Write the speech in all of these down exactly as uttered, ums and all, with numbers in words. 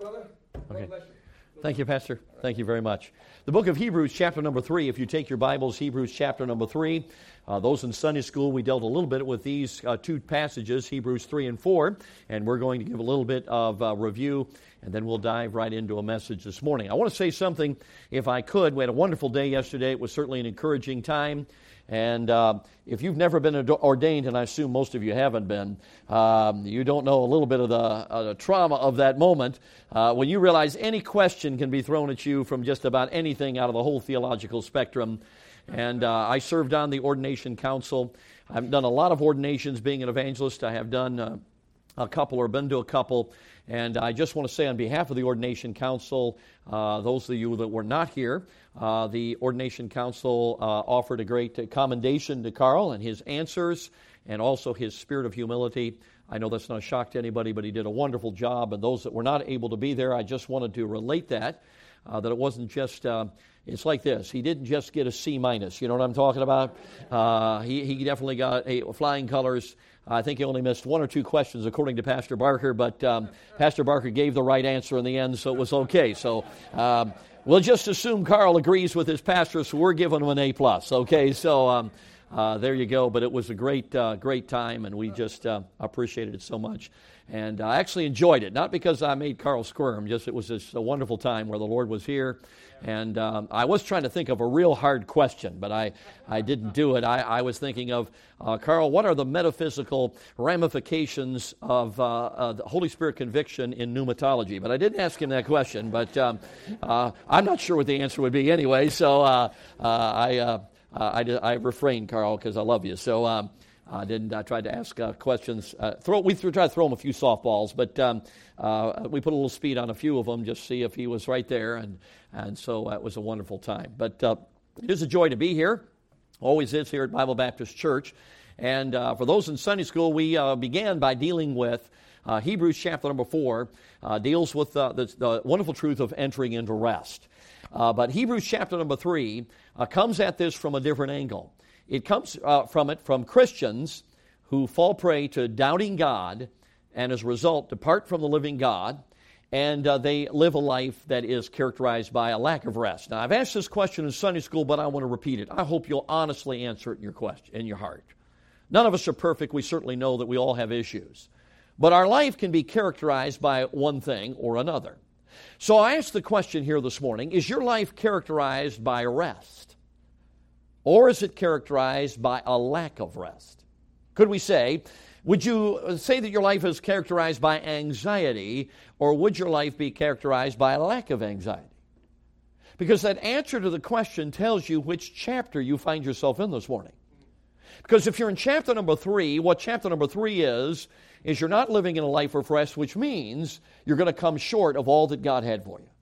brother. God Okay. bless you. Thank you, Pastor. Thank you very much. The book of Hebrews, chapter number three. If you take your Bibles, Hebrews chapter number three. Uh, those in Sunday school, we dealt a little bit with these uh, two passages, Hebrews three and four, and we're going to give a little bit of uh, review, and then we'll dive right into a message this morning. I want to say something, if I could. We had a wonderful day yesterday. It was certainly an encouraging time. And uh, if you've never been ordained, and I assume most of you haven't been, um, you don't know a little bit of the, uh, the trauma of that moment uh, when you realize any question can be thrown at you from just about anything out of the whole theological spectrum. And uh, I served on the ordination council. I've done a lot of ordinations being an evangelist. I have done uh, a couple or been to a couple. And I just want to say on behalf of the Ordination Council, uh, those of you that were not here, uh, the Ordination Council uh, offered a great commendation to Carl and his answers and also his spirit of humility. I know that's not a shock to anybody, but he did a wonderful job. And those that were not able to be there, I just wanted to relate that, uh, that it wasn't just... Uh, It's like this. He didn't just get a C minus. You know what I'm talking about? Uh, he, he definitely got a flying colors. I think he only missed one or two questions, according to Pastor Barker, but um, Pastor Barker gave the right answer in the end, so it was okay. So um, we'll just assume Carl agrees with his pastor, so we're giving him an A plus. Okay, so um, uh, there you go. But it was a great, uh, great time, and we just uh, appreciated it so much. And I actually enjoyed it, not because I made Carl squirm, just it was just a wonderful time where the Lord was here. And um, I was trying to think of a real hard question, but I, I didn't do it. I, I was thinking of, uh, Carl, what are the metaphysical ramifications of uh, uh, the Holy Spirit conviction in pneumatology? But I didn't ask him that question, but um, uh, I'm not sure what the answer would be anyway, so uh, uh, I, uh, I, I refrained, Carl, because I love you. So um, I didn't. I tried to ask uh, questions. Uh, throw. We th- tried to throw him a few softballs, but um, uh, we put a little speed on a few of them just to see if he was right there, and and so it was a wonderful time. But uh, it is a joy to be here. Always is here at Bible Baptist Church. And uh, for those in Sunday school, we uh, began by dealing with uh, Hebrews chapter number four. Uh, deals with uh, the, the wonderful truth of entering into rest. Uh, but Hebrews chapter number three uh, comes at this from a different angle. It comes uh, from it from Christians who fall prey to doubting God and as a result depart from the living God, and uh, they live a life that is characterized by a lack of rest. Now, I've asked this question in Sunday school, but I want to repeat it. I hope you'll honestly answer it in your question, in your heart. None of us are perfect. We certainly know that we all have issues. But our life can be characterized by one thing or another. So I asked the question here this morning, is your life characterized by rest? Or is it characterized by a lack of rest? Could we say, would you say that your life is characterized by anxiety, or would your life be characterized by a lack of anxiety? Because that answer to the question tells you which chapter you find yourself in this morning. Because if you're in chapter number three, what chapter number three is, is you're not living in a life of rest, which means you're going to come short of all that God had for you.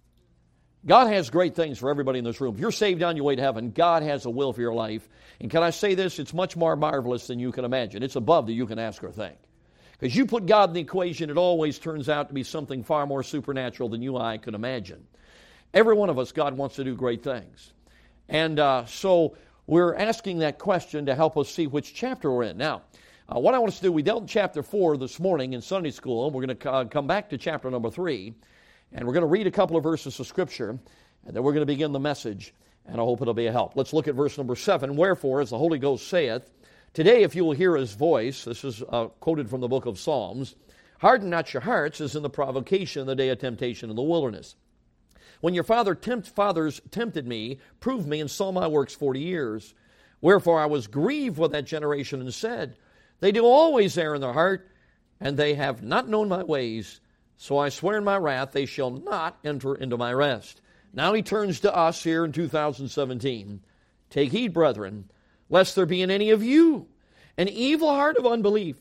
God has great things for everybody in this room. If you're saved on your way to heaven, God has a will for your life. And can I say this? It's much more marvelous than you can imagine. It's above that you can ask or think. Because you put God in the equation, it always turns out to be something far more supernatural than you and I could imagine. Every one of us, God wants to do great things. And uh, so we're asking that question to help us see which chapter we're in. Now, uh, what I want us to do, we dealt in chapter four this morning in Sunday school. We're going to uh, come back to chapter number three. And we're going to read a couple of verses of Scripture, and then we're going to begin the message, and I hope it'll be a help. Let's look at verse number seven. Wherefore, as the Holy Ghost saith, today if you will hear His voice, this is uh, quoted from the book of Psalms, harden not your hearts as in the provocation in the day of temptation in the wilderness. When your father tempt, fathers tempted me, proved me, and saw my works forty years. Wherefore I was grieved with that generation, and said, they do always err in their heart, and they have not known my ways. So I swear in my wrath, they shall not enter into my rest. Now he turns to us here in two thousand seventeen. Take heed, brethren, lest there be in any of you an evil heart of unbelief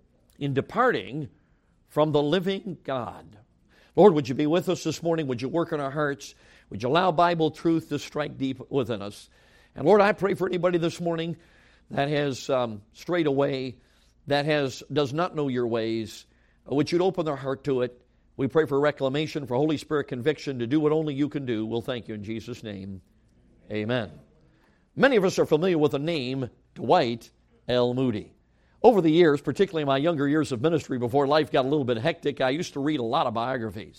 in departing from the living God. Lord, would you be with us this morning? Would you work in our hearts? Would you allow Bible truth to strike deep within us? And Lord, I pray for anybody this morning that has um, strayed away, that has does not know your ways. Would you open their heart to it? We pray for reclamation, for Holy Spirit conviction to do what only you can do. We'll thank you in Jesus' name. Amen. Many of us are familiar with the name Dwight L. Moody. Over the years, particularly in my younger years of ministry before life got a little bit hectic, I used to read a lot of biographies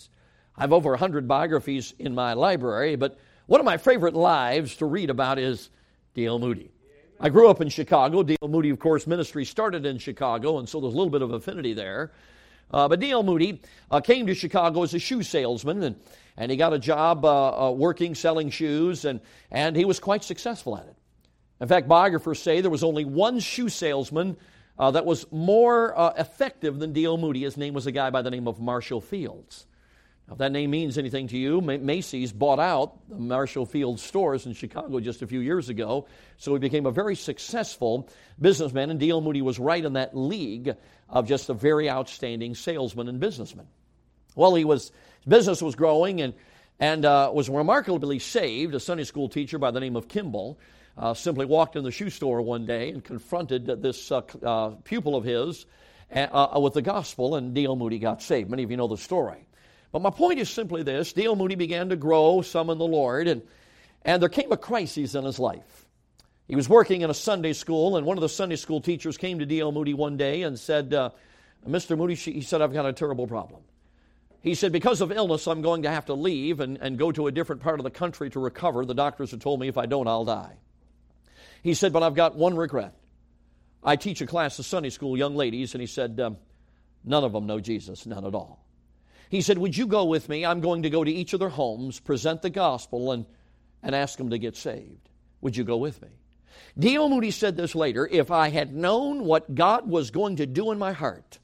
I have over one hundred biographies in my library, but one of my favorite lives to read about is D L Moody. I grew up in Chicago. D L Moody, of course, ministry started in Chicago, and so there's a little bit of affinity there. Uh, but D L Moody uh, came to Chicago as a shoe salesman, and, and he got a job uh, uh, working, selling shoes, and, and he was quite successful at it. In fact, biographers say there was only one shoe salesman uh, that was more uh, effective than D L Moody. His name was a guy by the name of Marshall Fields. Now, if that name means anything to you, Macy's bought out the Marshall Fields stores in Chicago just a few years ago, so he became a very successful businessman, and D L Moody was right in that league of just a very outstanding salesman and businessman. Well, he was his business was growing and, and uh, was remarkably saved. A Sunday school teacher by the name of Kimball uh, simply walked in the shoe store one day and confronted this uh, uh, pupil of his uh, with the gospel, and D L Moody got saved. Many of you know the story. But my point is simply this. D L Moody began to grow some in the Lord, and, and there came a crisis in his life. He was working in a Sunday school, and one of the Sunday school teachers came to D L Moody one day and said, uh, Mister Moody, he said, I've got a terrible problem. He said, because of illness, I'm going to have to leave and, and go to a different part of the country to recover. The doctors have told me if I don't, I'll die. He said, but I've got one regret. I teach a class of Sunday school young ladies, and he said, um, none of them know Jesus, none at all. He said, would you go with me? I'm going to go to each of their homes, present the gospel, and, and ask them to get saved. Would you go with me? D L Moody said this later, if I had known what God was going to do in my heart,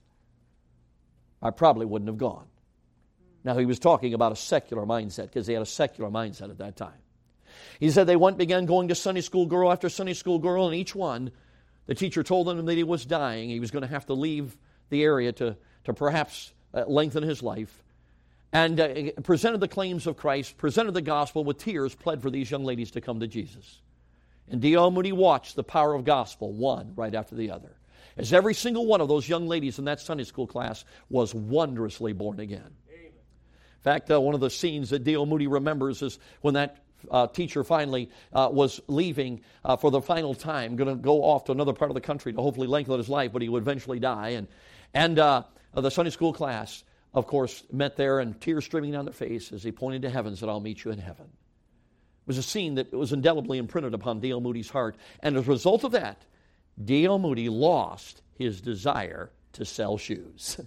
I probably wouldn't have gone. Now, he was talking about a secular mindset, because they had a secular mindset at that time. He said they went, began going to Sunday school girl after Sunday school girl, and each one, the teacher told them that he was dying. He was going to have to leave the area to, to perhaps Uh, lengthen his life, and uh, presented the claims of Christ, presented the gospel with tears, pled for these young ladies to come to Jesus. And D L Moody watched the power of gospel, one right after the other, as every single one of those young ladies in that Sunday school class was wondrously born again. Amen. In fact, uh, one of the scenes that D L Moody remembers is when that uh, teacher finally uh, was leaving uh, for the final time, going to go off to another part of the country to hopefully lengthen his life, but he would eventually die. And, and uh, the Sunday school class, of course, met there, and tears streaming down their face as he pointed to heaven and said, I'll meet you in heaven. It was a scene that was indelibly imprinted upon D L Moody's heart. And as a result of that, D L Moody lost his desire to sell shoes.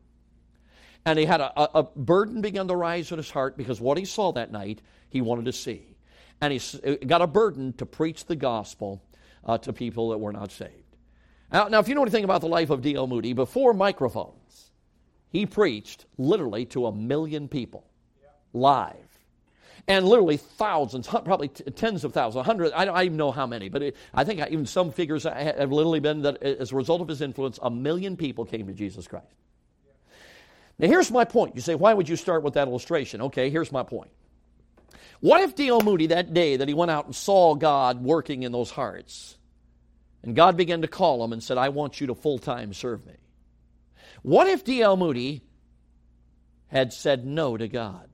And he had a, a, a burden began to rise in his heart, because what he saw that night, he wanted to see. And he got a burden to preach the gospel uh, to people that were not saved. Now, now, if you know anything about the life of D L Moody, before microphones, he preached literally to a million people, live. And literally thousands, probably tens of thousands, hundreds, I don't even know how many, but it, I think even some figures have literally been that as a result of his influence, a million people came to Jesus Christ. Now, here's my point. You say, why would you start with that illustration? Okay, here's my point. What if D L Moody, that day that he went out and saw God working in those hearts, and God began to call him and said, I want you to full-time serve me. What if D L Moody had said no to God?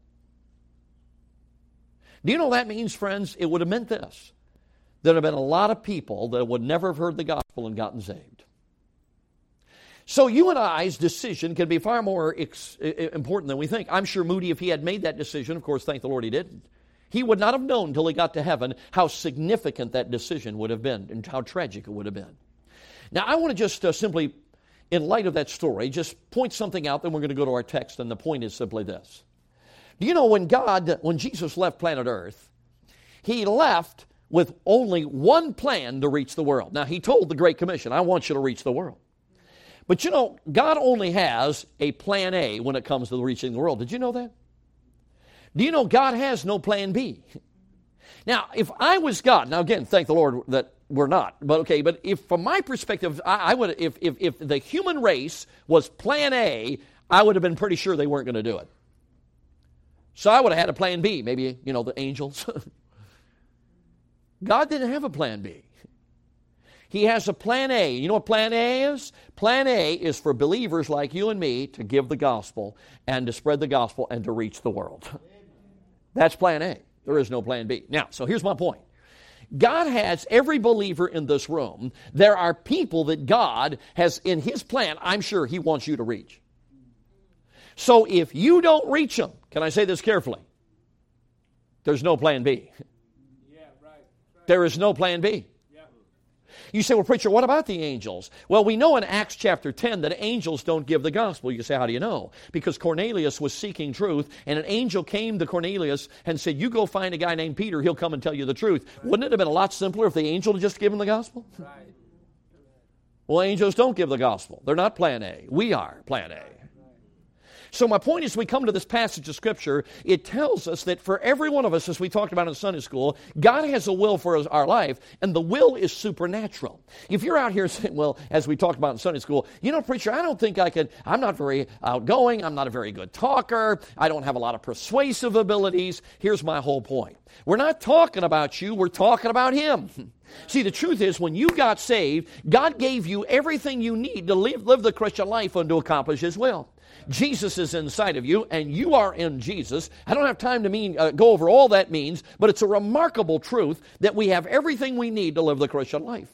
Do you know what that means, friends? It would have meant this. There would have been a lot of people that would never have heard the gospel and gotten saved. So you and I's decision can be far more ex- important than we think. I'm sure Moody, if he had made that decision, of course, thank the Lord he didn't, he would not have known until he got to heaven how significant that decision would have been and how tragic it would have been. Now, I want to just uh, simply, in light of that story, just point something out, then we're going to go to our text, and the point is simply this. Do you know when God, when Jesus left planet Earth, he left with only one plan to reach the world. Now, he told the Great Commission, I want you to reach the world. But you know, God only has a plan A when it comes to reaching the world. Did you know that? Do you know God has no plan B? Now, if I was God, now again, thank the Lord that we're not, but okay, but if from my perspective, I, I would, if, if, if the human race was plan A, I would have been pretty sure they weren't going to do it. So I would have had a plan B, maybe, you know, the angels. God didn't have a plan B. He has a plan A. You know what plan A is? Plan A is for believers like you and me to give the gospel and to spread the gospel and to reach the world. That's plan A. There is no plan B. Now, so here's my point. God has every believer in this room. There are people that God has in His plan, I'm sure He wants you to reach. So if you don't reach them, can I say this carefully? There's no plan B. Yeah, right, right. There is no plan B. Yeah. You say, well, preacher, what about the angels? Well, we know in Acts chapter ten that angels don't give the gospel. You say, how do you know? Because Cornelius was seeking truth, and an angel came to Cornelius and said, you go find a guy named Peter, he'll come and tell you the truth. Right. Wouldn't it have been a lot simpler if the angel had just given the gospel? Right. Well, angels don't give the gospel. They're not plan A. We are plan A. So my point is, we come to this passage of Scripture, it tells us that for every one of us, as we talked about in Sunday school, God has a will for our life, and the will is supernatural. If you're out here saying, well, as we talked about in Sunday school, you know, preacher, I don't think I could, I'm not very outgoing, I'm not a very good talker, I don't have a lot of persuasive abilities. Here's my whole point. We're not talking about you, we're talking about Him. See, the truth is, when you got saved, God gave you everything you need to live, live the Christian life and to accomplish His will. Jesus is inside of you, and you are in Jesus. I don't have time to mean, uh, go over all that means, but it's a remarkable truth that we have everything we need to live the Christian life.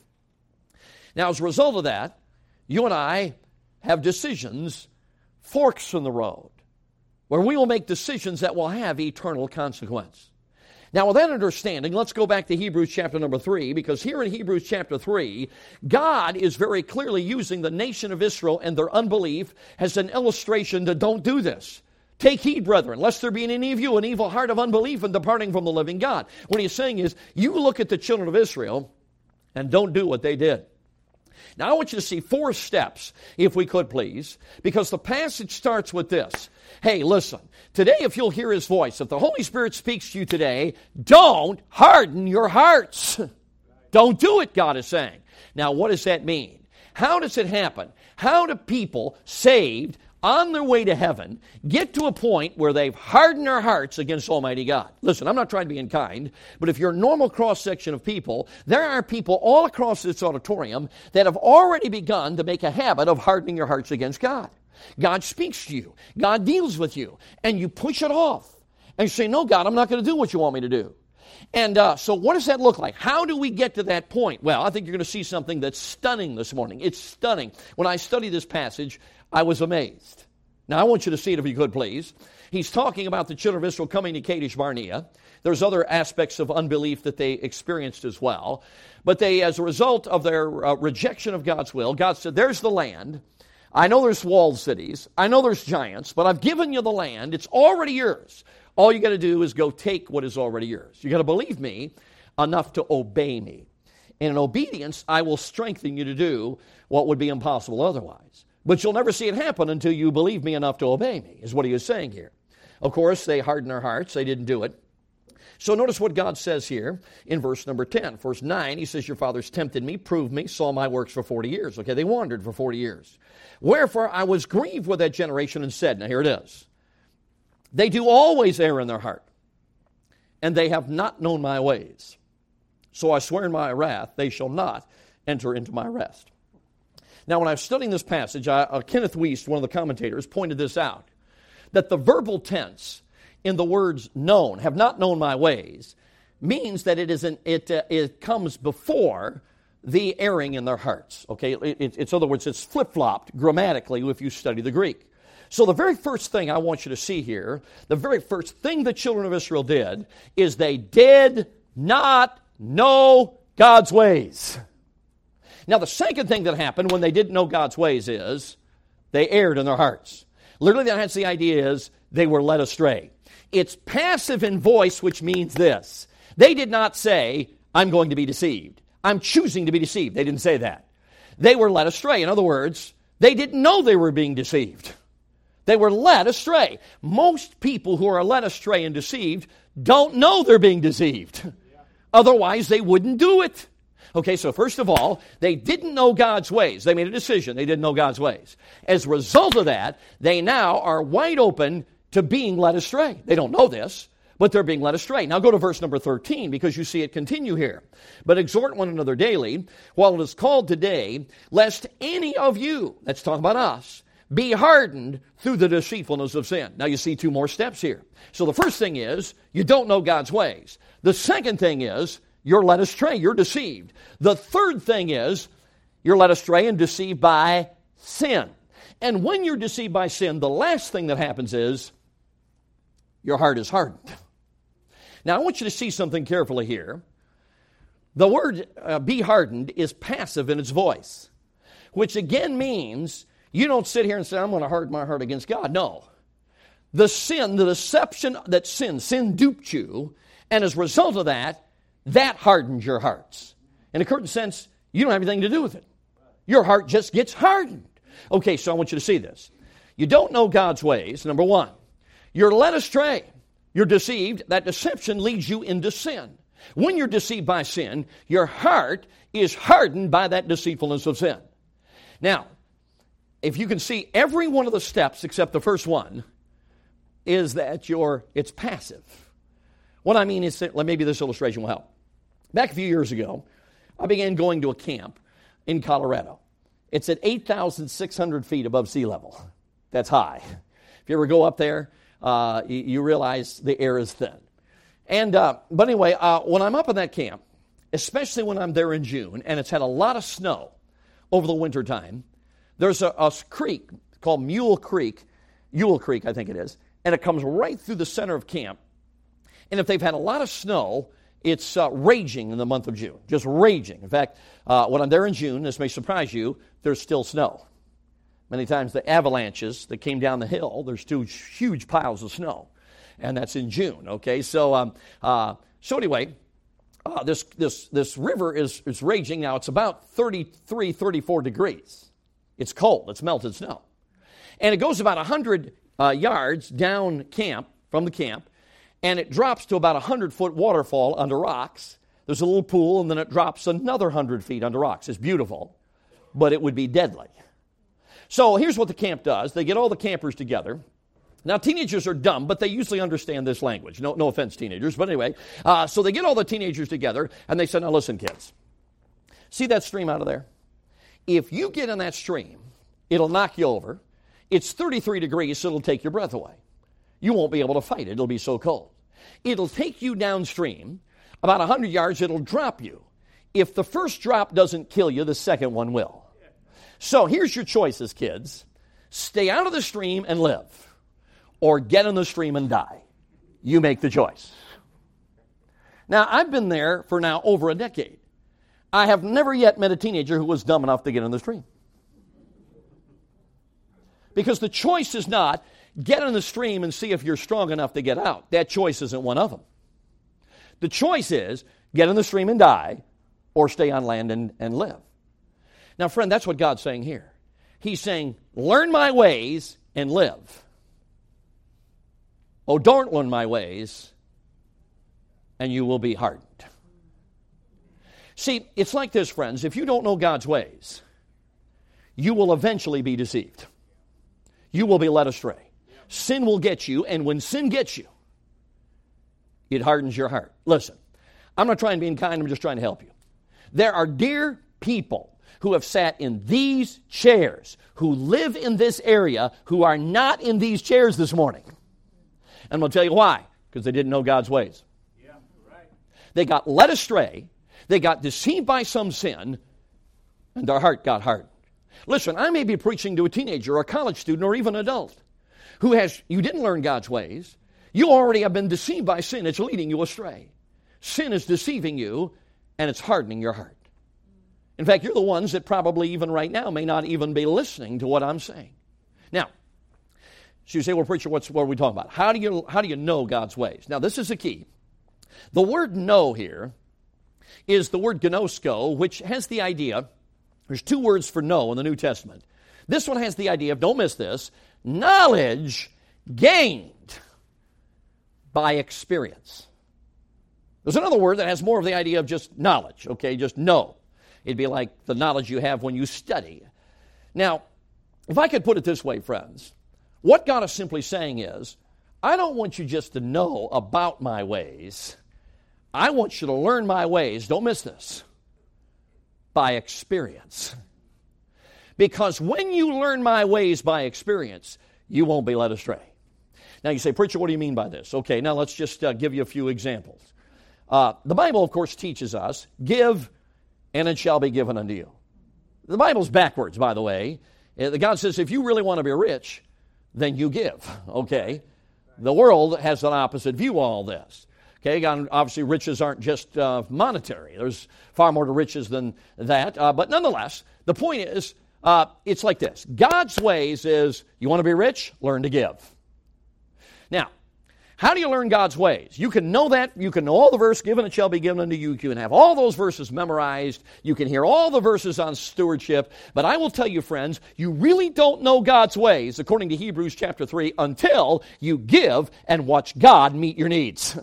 Now, as a result of that, you and I have decisions, forks in the road, where we will make decisions that will have eternal consequence. Now, with that understanding, let's go back to Hebrews chapter number three, because here in Hebrews chapter three, God is very clearly using the nation of Israel and their unbelief as an illustration to don't do this. Take heed, brethren, lest there be in any of you an evil heart of unbelief and departing from the living God. What he's saying is, you look at the children of Israel and don't do what they did. Now, I want you to see four steps, if we could please, because the passage starts with this. Hey, listen, today if you'll hear His voice, if the Holy Spirit speaks to you today, don't harden your hearts. Don't do it, God is saying. Now, what does that mean? How does it happen? How do people saved on their way to heaven get to a point where they've hardened their hearts against Almighty God? Listen, I'm not trying to be unkind, but if you're a normal cross-section of people, there are people all across this auditorium that have already begun to make a habit of hardening your hearts against God. God speaks to you. God deals with you. And you push it off. And you say, no, God, I'm not going to do what you want me to do. And uh, so what does that look like? How do we get to that point? Well, I think you're going to see something that's stunning this morning. It's stunning. When I studied this passage, I was amazed. Now, I want you to see it if you could, please. He's talking about the children of Israel coming to Kadesh Barnea. There's other aspects of unbelief that they experienced as well. But they, as a result of their uh, rejection of God's will, God said, there's the land. I know there's walled cities. I know there's giants, but I've given you the land. It's already yours. All you got to do is go take what is already yours. You got to believe me enough to obey me. And in obedience, I will strengthen you to do what would be impossible otherwise. But you'll never see it happen until you believe me enough to obey me, is what he is saying here. Of course, they hardened their hearts. They didn't do it. So notice what God says here in verse number ten. Verse nine, he says, your fathers tempted me, proved me, saw my works for forty years. Okay, they wandered for forty years. Wherefore I was grieved with that generation and said, now here it is. They do always err in their heart, and they have not known my ways. So I swear in my wrath, they shall not enter into my rest. Now, when I was studying this passage, I, uh, Kenneth Wuest, one of the commentators, pointed this out, that the verbal tense in the words known, have not known my ways, means that it is an, it, uh, it comes before the erring in their hearts. Okay, it, it, it's in other words, it's flip-flopped grammatically if you study the Greek. So the very first thing I want you to see here, the very first thing the children of Israel did, is they did not know God's ways. Now, the second thing that happened when they didn't know God's ways is they erred in their hearts. Literally, that's the idea is they were led astray. It's passive in voice, which means this. They did not say, I'm going to be deceived. I'm choosing to be deceived. They didn't say that. They were led astray. In other words, they didn't know they were being deceived. They were led astray. Most people who are led astray and deceived don't know they're being deceived. Otherwise, they wouldn't do it. Okay, so first of all, they didn't know God's ways. They made a decision. They didn't know God's ways. As a result of that, they now are wide open to being led astray. They don't know this, but they're being led astray. Now go to verse number thirteen, because you see it continue here. But exhort one another daily, while it is called today, lest any of you, let's talk about us, be hardened through the deceitfulness of sin. Now you see two more steps here. So the first thing is, you don't know God's ways. The second thing is, you're led astray, you're deceived. The third thing is, you're led astray and deceived by sin. And when you're deceived by sin, the last thing that happens is your heart is hardened. Now, I want you to see something carefully here. The word uh, be hardened is passive in its voice, which again means you don't sit here and say, I'm going to harden my heart against God. No. The sin, the deception that sin, sin duped you, and as a result of that, that hardens your hearts. In a certain sense, you don't have anything to do with it. Your heart just gets hardened. Okay, so I want you to see this. You don't know God's ways, number one. You're led astray. You're deceived. That deception leads you into sin. When you're deceived by sin, your heart is hardened by that deceitfulness of sin. Now, if you can see every one of the steps except the first one is that you're, it's passive. What I mean is, that, maybe this illustration will help. Back a few years ago, I began going to a camp in Colorado. It's at eight thousand six hundred feet above sea level. That's high. If you ever go up there, uh, you, you realize the air is thin. And uh, But anyway, uh, when I'm up in that camp, especially when I'm there in June, and it's had a lot of snow over the winter time, there's a, a creek called Mule Creek, Ewell Creek, I think it is, and it comes right through the center of camp. And if they've had a lot of snow, it's uh, raging in the month of June, just raging. In fact, uh, when I'm there in June, this may surprise you, there's still snow. Many times the avalanches that came down the hill, there's two huge piles of snow, and that's in June. Okay, so um, uh, so anyway, uh, this this this river is is raging now. It's about thirty-three, thirty-four degrees. It's cold. It's melted snow, and it goes about a hundred uh, yards down camp from the camp. And it drops to about a hundred-foot waterfall under rocks. There's a little pool, and then it drops another hundred feet under rocks. It's beautiful, but it would be deadly. So here's what the camp does. They get all the campers together. Now, teenagers are dumb, but they usually understand this language. No, no offense, teenagers, but anyway. Uh, so they get all the teenagers together, and they say, now listen, kids. See that stream out of there? If you get in that stream, it'll knock you over. It's thirty-three degrees, so it'll take your breath away. You won't be able to fight it. It'll be so cold. It'll take you downstream. About one hundred yards, it'll drop you. If the first drop doesn't kill you, the second one will. So here's your choices, kids. Stay out of the stream and live, or get in the stream and die. You make the choice. Now, I've been there for now over a decade. I have never yet met a teenager who was dumb enough to get in the stream. Because the choice is not, get in the stream and see if you're strong enough to get out. That choice isn't one of them. The choice is, get in the stream and die, or stay on land and, and live. Now, friend, that's what God's saying here. He's saying, learn my ways and live. Oh, don't learn my ways, and you will be hardened. See, it's like this, friends. If you don't know God's ways, you will eventually be deceived. You will be led astray. Sin will get you, and when sin gets you, it hardens your heart. Listen, I'm not trying to be kind, I'm just trying to help you. There are dear people who have sat in these chairs, who live in this area, who are not in these chairs this morning. And I'm going to tell you why. Because they didn't know God's ways. Yeah, right. They got led astray, they got deceived by some sin, and their heart got hardened. Listen, I may be preaching to a teenager or a college student or even an adult who has, you didn't learn God's ways. You already have been deceived by sin. It's leading you astray. Sin is deceiving you, and it's hardening your heart. In fact, you're the ones that probably even right now may not even be listening to what I'm saying. Now, so you say, well, preacher, what's, what are we talking about? How do you, how do you know God's ways? Now, this is the key. The word know here is the word gnosko, which has the idea, there's two words for know in the New Testament. This one has the idea of, don't miss this, knowledge gained by experience. There's another word that has more of the idea of just knowledge, okay, just know. It'd be like the knowledge you have when you study. Now, if I could put it this way, friends, what God is simply saying is, I don't want you just to know about my ways. I want you to learn my ways, don't miss this, by experience. Because when you learn my ways by experience, you won't be led astray. Now you say, preacher, what do you mean by this? Okay, now let's just uh, give you a few examples. Uh, the Bible, of course, teaches us, give, and it shall be given unto you. The Bible's backwards, by the way. God says, if you really want to be rich, then you give, okay? The world has an opposite view of all this. Okay, God, obviously riches aren't just uh, monetary. There's far more to riches than that. Uh, but nonetheless, the point is, uh, it's like this. God's ways is, you want to be rich? Learn to give. Now, how do you learn God's ways? You can know that. You can know all the verse, given it shall be given unto you. You can have all those verses memorized. You can hear all the verses on stewardship. But I will tell you, friends, you really don't know God's ways, according to Hebrews chapter three, until you give and watch God meet your needs.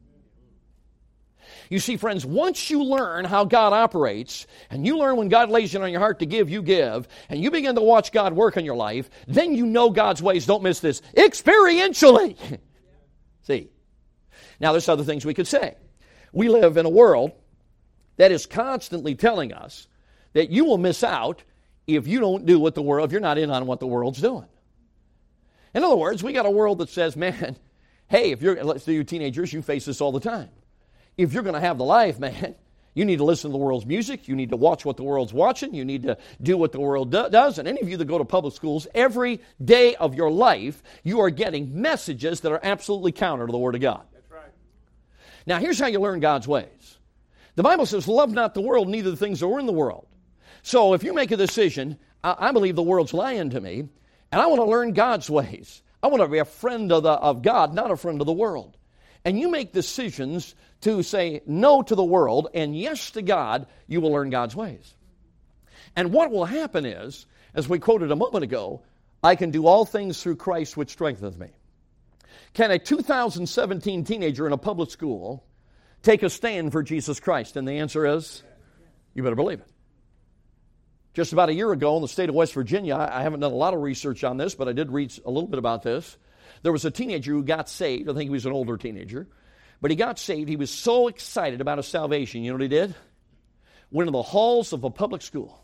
You see, friends, once you learn how God operates, and you learn when God lays it on your heart to give, you give, and you begin to watch God work in your life, then you know God's ways. Don't miss this. Experientially. See. Now, there's other things we could say. We live in a world that is constantly telling us that you will miss out if you don't do what the world, if you're not in on what the world's doing. In other words, we got a world that says, man, hey, if you're, let's do you teenagers, you face this all the time. If you're going to have the life, man, you need to listen to the world's music. You need to watch what the world's watching. You need to do what the world do- does. And any of you that go to public schools, every day of your life, you are getting messages that are absolutely counter to the Word of God. That's right. Now, here's how you learn God's ways. The Bible says, love not the world, neither the things that are in the world. So if you make a decision, I, I believe the world's lying to me, and I want to learn God's ways. I want to be a friend of, the, of God, not a friend of the world. And you make decisions to say no to the world and yes to God, you will learn God's ways. And what will happen is, as we quoted a moment ago, I can do all things through Christ which strengtheneth me. Can a two thousand seventeen teenager in a public school take a stand for Jesus Christ? And the answer is, you better believe it. Just about a year ago in the state of West Virginia, I haven't done a lot of research on this, but I did read a little bit about this. There was a teenager who got saved. I think he was an older teenager. But he got saved. He was so excited about his salvation. You know what he did? Went in the halls of a public school,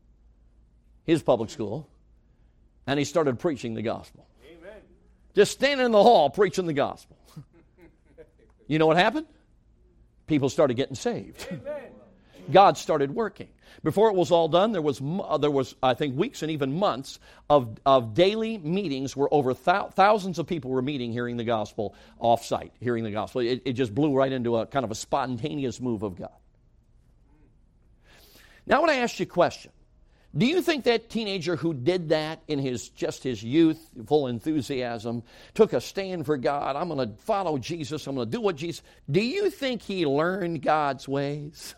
his public school, and he started preaching the gospel. Amen. Just standing in the hall preaching the gospel. You know what happened? People started getting saved. Amen. God started working. Before it was all done, there was, there was I think, weeks and even months of, of daily meetings where over thou- thousands of people were meeting, hearing the gospel off-site, hearing the gospel. It, it just blew right into a kind of a spontaneous move of God. Now I want to ask you a question. Do you think that teenager who did that in his just his youth, full enthusiasm, took a stand for God, I'm going to follow Jesus, I'm going to do what Jesus, do you think he learned God's ways?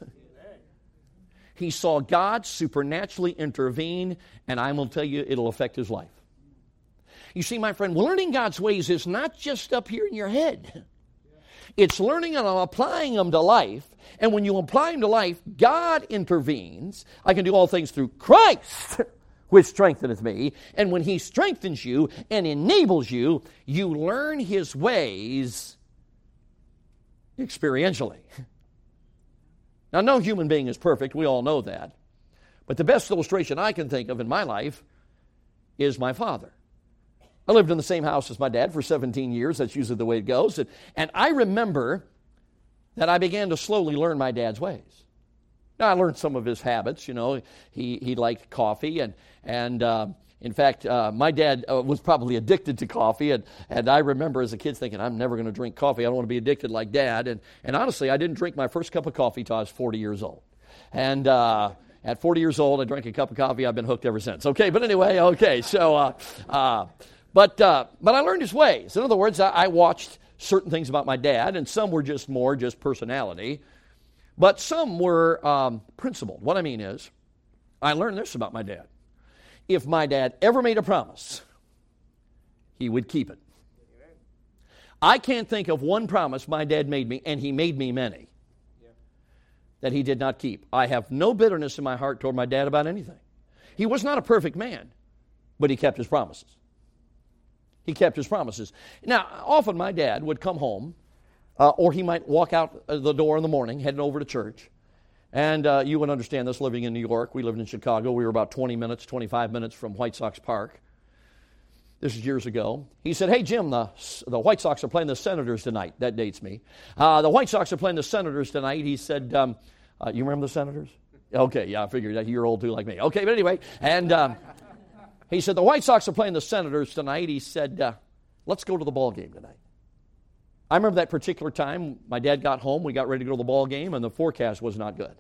He saw God supernaturally intervene, and I'm going to tell you, it'll affect his life. You see, my friend, learning God's ways is not just up here in your head. It's learning and applying them to life, and when you apply them to life, God intervenes. I can do all things through Christ, which strengtheneth me, and when he strengthens you and enables you, you learn his ways experientially. Now, no human being is perfect. We all know that. But the best illustration I can think of in my life is my father. I lived in the same house as my dad for seventeen years. That's usually the way it goes. And, and I remember that I began to slowly learn my dad's ways. Now, I learned some of his habits. You know, he, he liked coffee. And, and uh, in fact, uh, my dad uh, was probably addicted to coffee. And, and I remember as a kid thinking, I'm never going to drink coffee. I don't want to be addicted like Dad. And, and honestly, I didn't drink my first cup of coffee until I was forty years old. And uh, at forty years old, I drank a cup of coffee. I've been hooked ever since. Okay, but anyway, okay. So, uh, uh, but uh, but I learned his ways. In other words, I, I watched certain things about my dad, and some were just more just personality. But some were um, principled. What I mean is, I learned this about my dad. If my dad ever made a promise, he would keep it. I can't think of one promise my dad made me, and he made me many, that he did not keep. I have no bitterness in my heart toward my dad about anything. He was not a perfect man, but he kept his promises. He kept his promises. Now, often my dad would come home, uh, or he might walk out the door in the morning, heading over to church. And uh, you would understand this living in New York. We lived in Chicago. We were about twenty minutes, twenty-five minutes from White Sox Park. This is years ago. He said, hey, Jim, the, the White Sox are playing the Senators tonight. That dates me. Uh, the White Sox are playing the Senators tonight. He said, um, uh, you remember the Senators? Okay, yeah, I figured that you're old too like me. Okay, but anyway, and um, He said, the White Sox are playing the Senators tonight. He said, uh, let's go to the ball game tonight. I remember that particular time. My dad got home. We got ready to go to the ball game, and the forecast was not good.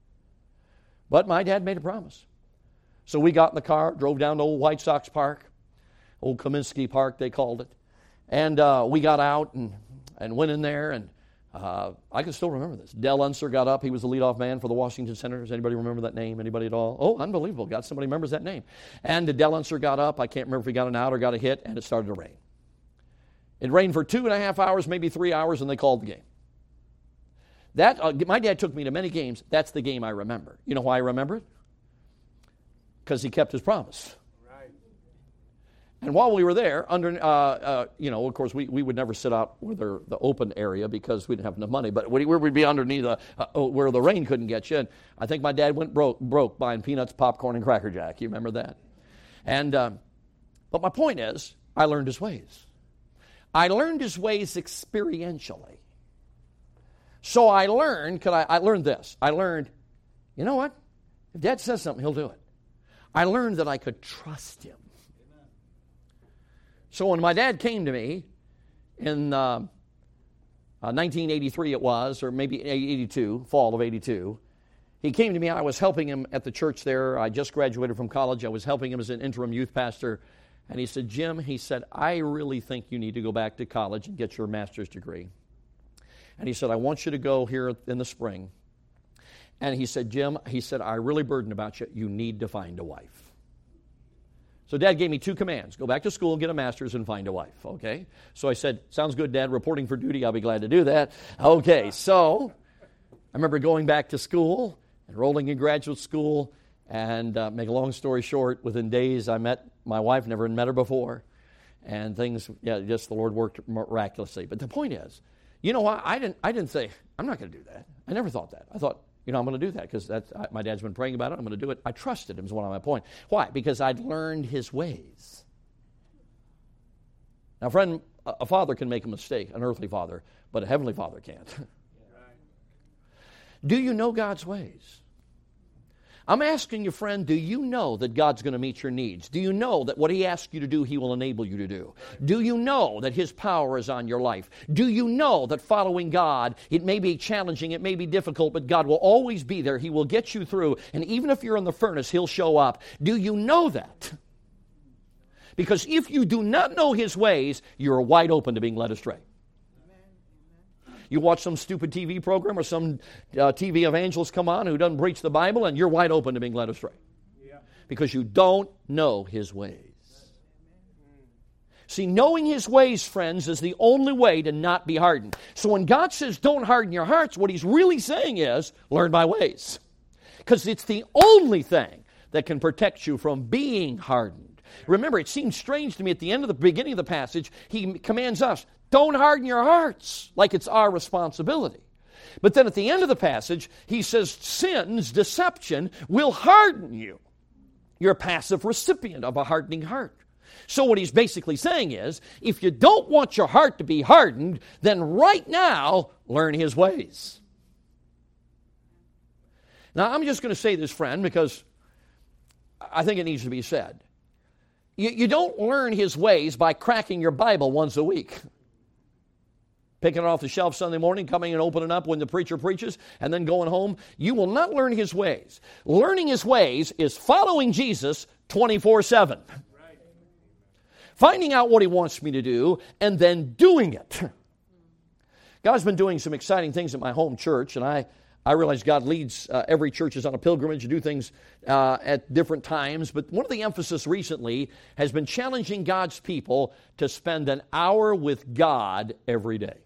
But my dad made a promise. So we got in the car, drove down to old White Sox Park, old Kaminsky Park, they called it. And uh, we got out and, and went in there, and uh, I can still remember this. Dell Unser got up. He was the leadoff man for the Washington Senators. Anybody remember that name? Anybody at all? Oh, unbelievable. God, somebody remembers that name. And Dell Unser got up. I can't remember if he got an out or got a hit, and it started to rain. It rained for two and a half hours, maybe three hours, and they called the game. That uh, my dad took me to many games. That's the game I remember. You know why I remember it? Because he kept his promise. Right. And while we were there, under uh, uh, you know, of course, we, we would never sit out with the, the open area because we didn't have enough money. But we would be underneath the, uh, where the rain couldn't get you. And I think my dad went broke broke buying peanuts, popcorn, and Cracker Jack. You remember that? And um, but my point is, I learned his ways. I learned his ways experientially. So I learned, could I, I learned this. I learned, you know what? If Dad says something, he'll do it. I learned that I could trust him. Amen. So when my dad came to me in uh, uh, nineteen eighty-three it was, or maybe eighty-two, fall of eighty-two, he came to me. I was helping him at the church there. I just graduated from college. I was helping him as an interim youth pastor. And he said, Jim, he said, I really think you need to go back to college and get your master's degree. And he said, I want you to go here in the spring. And he said, Jim, he said, I really burden about you. You need to find a wife. So Dad gave me two commands. Go back to school, get a master's, and find a wife. Okay? So I said, sounds good, Dad. Reporting for duty. I'll be glad to do that. Okay, so I remember going back to school, enrolling in graduate school, and uh, make a long story short, within days I met my wife, never met her before, and things, yeah, just the Lord worked miraculously. But the point is, you know what? I didn't, I didn't say, I'm not going to do that. I never thought that. I thought, you know, I'm going to do that because that's, I, my dad's been praying about it. I'm going to do it. I trusted him is one of my points. Why? Because I'd learned his ways. Now, friend, a father can make a mistake, an earthly father, but a heavenly father can't. Do you know God's ways? I'm asking you, friend, do you know that God's going to meet your needs? Do you know that what He asks you to do, He will enable you to do? Do you know that His power is on your life? Do you know that following God, it may be challenging, it may be difficult, but God will always be there. He will get you through, and even if you're in the furnace, He'll show up. Do you know that? Because if you do not know His ways, you're wide open to being led astray. You watch some stupid T V program or some uh, T V evangelist come on who doesn't preach the Bible, and you're wide open to being led astray. Yeah. Because you don't know His ways. See, knowing His ways, friends, is the only way to not be hardened. So when God says don't harden your hearts, what He's really saying is learn my ways. Because it's the only thing that can protect you from being hardened. Remember, it seems strange to me at the end of the beginning of the passage, He commands us, don't harden your hearts like it's our responsibility. But then at the end of the passage, He says sin's deception will harden you. You're a passive recipient of a hardening heart. So what He's basically saying is, if you don't want your heart to be hardened, then right now, learn His ways. Now, I'm just going to say this, friend, because I think it needs to be said. You, you don't learn His ways by cracking your Bible once a week. Picking it off the shelf Sunday morning, coming and opening up when the preacher preaches, and then going home. You will not learn His ways. Learning His ways is following Jesus twenty-four seven. Right. Finding out what He wants me to do, and then doing it. God's been doing some exciting things at my home church, and I, I realize God leads uh, every church is on a pilgrimage to do things uh, at different times, but one of the emphasis recently has been challenging God's people to spend an hour with God every day.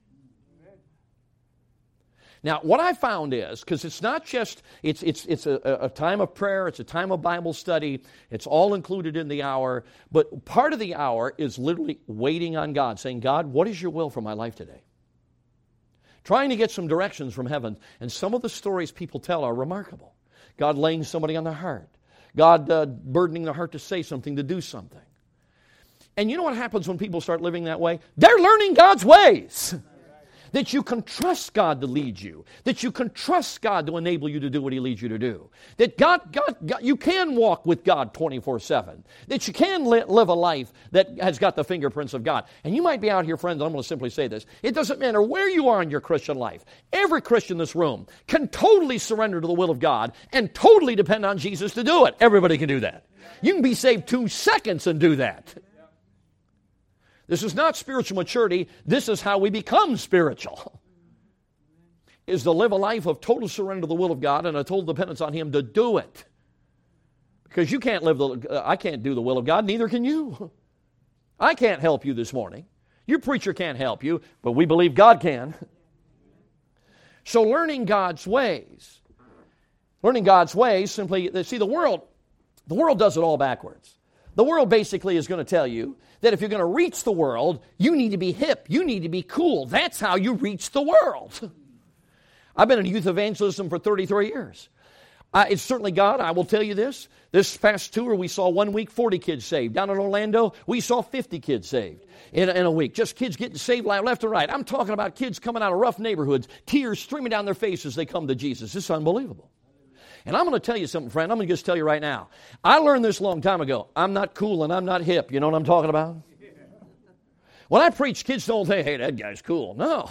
Now, what I found is, because it's not just, it's it's it's a, a time of prayer, it's a time of Bible study, it's all included in the hour, but part of the hour is literally waiting on God, saying, God, what is your will for my life today? Trying to get some directions from heaven, and some of the stories people tell are remarkable. God laying somebody on their heart, God uh, burdening their heart to say something, to do something. And you know what happens when people start living that way? They're learning God's ways. that you can trust God to lead you, that you can trust God to enable you to do what He leads you to do, that God, God, God you can walk with God twenty-four seven, that you can li- live a life that has got the fingerprints of God. And you might be out here, friends, I'm going to simply say this. It doesn't matter where you are in your Christian life. Every Christian in this room can totally surrender to the will of God and totally depend on Jesus to do it. Everybody can do that. You can be saved two seconds and do that. This is not spiritual maturity. This is how we become spiritual. Is to live a life of total surrender to the will of God and a total dependence on Him to do it. Because you can't live the, uh, I can't do the will of God, neither can you. I can't help you this morning. Your preacher can't help you, but we believe God can. So learning God's ways. Learning God's ways simply, see the world, the world does it all backwards. The world basically is going to tell you that if you're going to reach the world, you need to be hip, you need to be cool. That's how you reach the world. I've been in youth evangelism for thirty-three years. Uh, it's certainly God, I will tell you this. This past tour, we saw one week forty kids saved. Down in Orlando, we saw fifty kids saved in, in a week. Just kids getting saved left and right. I'm talking about kids coming out of rough neighborhoods, tears streaming down their faces as they come to Jesus. It's unbelievable. And I'm going to tell you something, friend. I'm going to just tell you right now. I learned this a long time ago. I'm not cool and I'm not hip. You know what I'm talking about? When I preach, kids don't say, hey, that guy's cool. No.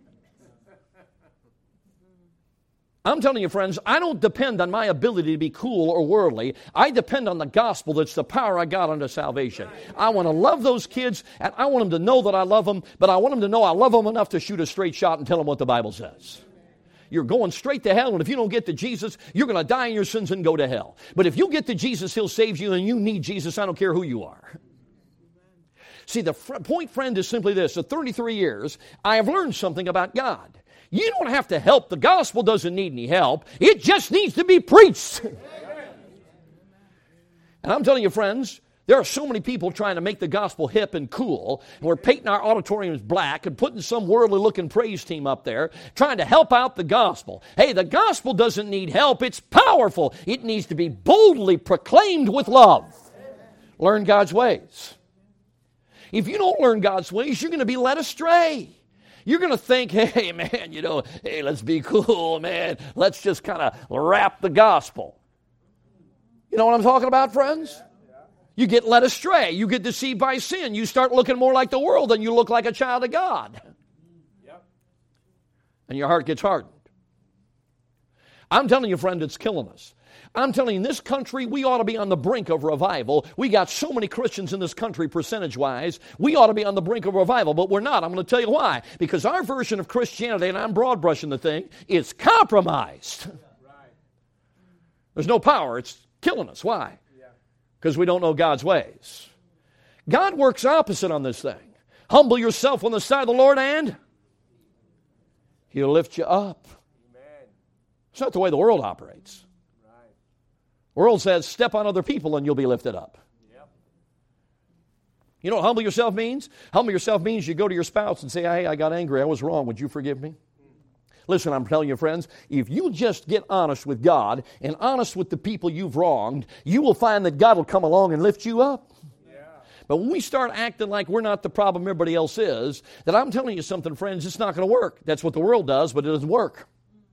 I'm telling you, friends, I don't depend on my ability to be cool or worldly. I depend on the gospel that's the power I got unto salvation. I want to love those kids, and I want them to know that I love them, but I want them to know I love them enough to shoot a straight shot and tell them what the Bible says. You're going straight to hell, and if you don't get to Jesus, you're going to die in your sins and go to hell. But if you get to Jesus, He'll save you, and you need Jesus. I don't care who you are. See, the fr- point, friend, is simply this. For thirty-three years, I have learned something about God. You don't have to help. The gospel doesn't need any help. It just needs to be preached. And I'm telling you, friends, there are so many people trying to make the gospel hip and cool, and we're painting our auditoriums black and putting some worldly-looking praise team up there trying to help out the gospel. Hey, the gospel doesn't need help. It's powerful. It needs to be boldly proclaimed with love. Learn God's ways. If you don't learn God's ways, you're going to be led astray. You're going to think, hey, man, you know, hey, let's be cool, man. Let's just kind of rap the gospel. You know what I'm talking about, friends? You get led astray. You get deceived by sin. You start looking more like the world than you look like a child of God. Yep. And your heart gets hardened. I'm telling you, friend, it's killing us. I'm telling you, in this country, we ought to be on the brink of revival. We got so many Christians in this country, percentage-wise. We ought to be on the brink of revival, but we're not. I'm going to tell you why. Because our version of Christianity, and I'm broad brushing the thing, is compromised. There's no power. It's killing us. Why? Because we don't know God's ways. God works opposite on this thing. Humble yourself on the side of the Lord and He'll lift you up. Amen. It's not the way the world operates. Right. The world says, step on other people and you'll be lifted up. Yep. You know what humble yourself means? Humble yourself means you go to your spouse and say, hey, I got angry. I was wrong. Would you forgive me? Listen, I'm telling you, friends, if you just get honest with God and honest with the people you've wronged, you will find that God will come along and lift you up. Yeah. But when we start acting like we're not the problem everybody else is, that I'm telling you something, friends, it's not going to work. That's what the world does, but it doesn't work.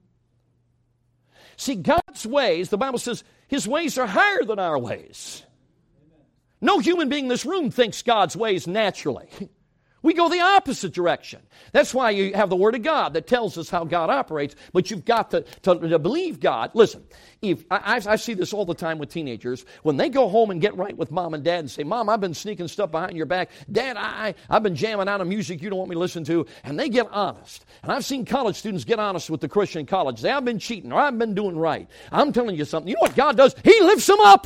See, God's ways, the Bible says, His ways are higher than our ways. No human being in this room thinks God's ways naturally. We go the opposite direction. That's why you have the Word of God that tells us how God operates, but you've got to, to, to believe God. Listen, if I, I see this all the time with teenagers. When they go home and get right with mom and dad and say, Mom, I've been sneaking stuff behind your back. Dad, I, I've been jamming out of music you don't want me to listen to. And they get honest. And I've seen college students get honest with the Christian college. They have been cheating or I've been doing right. I'm telling you something. You know what God does? He lifts them up.